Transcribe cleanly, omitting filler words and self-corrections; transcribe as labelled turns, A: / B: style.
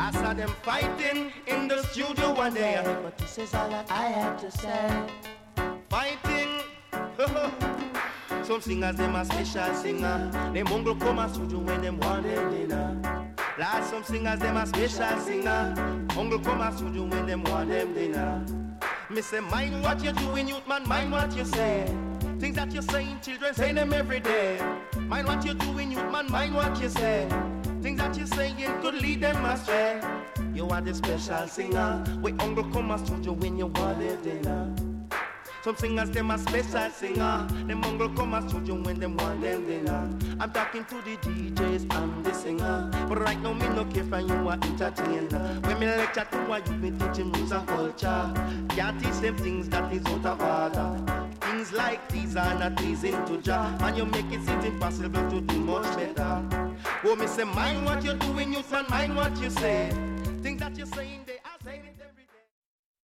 A: I saw them fighting in the studio one day.
B: But this is all that I had to say.
A: Fighting. Some singers, them a special singer. Them mongrel come a studio when them want them dinner. Last some singers, them a special singer. Mongrel come a studio when them want them dinner. Me say, mind what you're doing, youth man, mind what you say. Things that you're saying, children say them every day. Mind what you're doing, youth man, mind what you say. Things that you're saying could lead them astray. You are the special singer. We uncle come a studio when you want their dinner. Some singers, them a special singer. Them uncle come a studio when them want them dinner. I'm talking to the DJs and the singer. But right now me no care for you are entertainer. When me lecture to you be teaching rules and culture. Can't teach them things that is out of order. Things like these are not pleasing to Jah, and you make it seem impossible to do much better. Oh, me say mind what you're doing, you son, mind what you say. Things that you're saying.